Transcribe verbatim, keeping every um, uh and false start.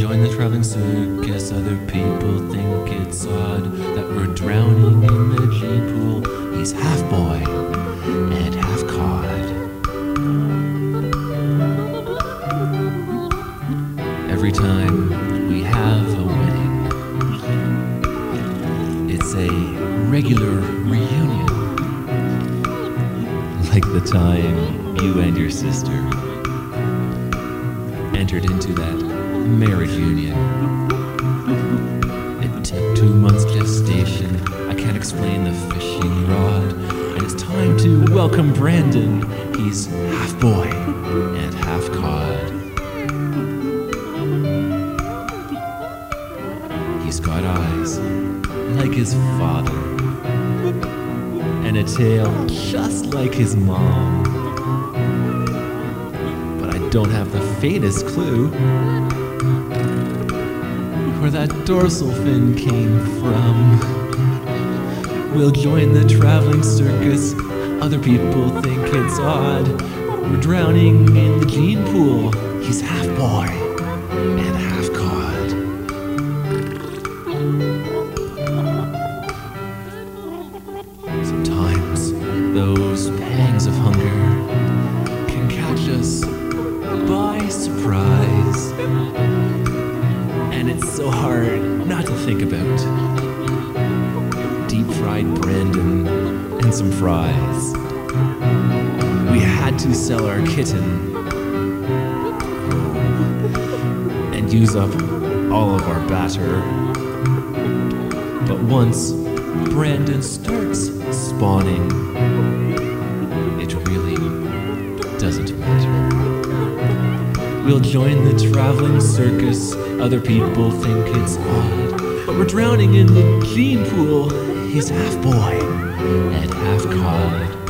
join the traveling circus. Other people think it's odd that we're drowning in the gene pool. He's half boy and half cod. Every time we have a wedding, it's a regular reunion, like the time you and your sister entered into that marriage union. It took two months gestation. I can't explain the fishing rod. And it's time to welcome Brandon. He's half boy and half cod. He's got eyes like his father and a tail just like his mom. But I don't have the faintest clue where that dorsal fin came from. We'll join the traveling circus. Other people think it's odd. We're drowning in the gene pool. He's half boy and half cod. Sometimes those pangs of hunger can catch us by surprise. And it's so hard not to think about deep-fried Brandon and some fries. We had to sell our kitten and use up all of our batter. But once Brandon starts spawning, it really doesn't matter. We'll join the traveling circus. Other people think it's odd, but we're drowning in the gene pool. He's half boy and half cod.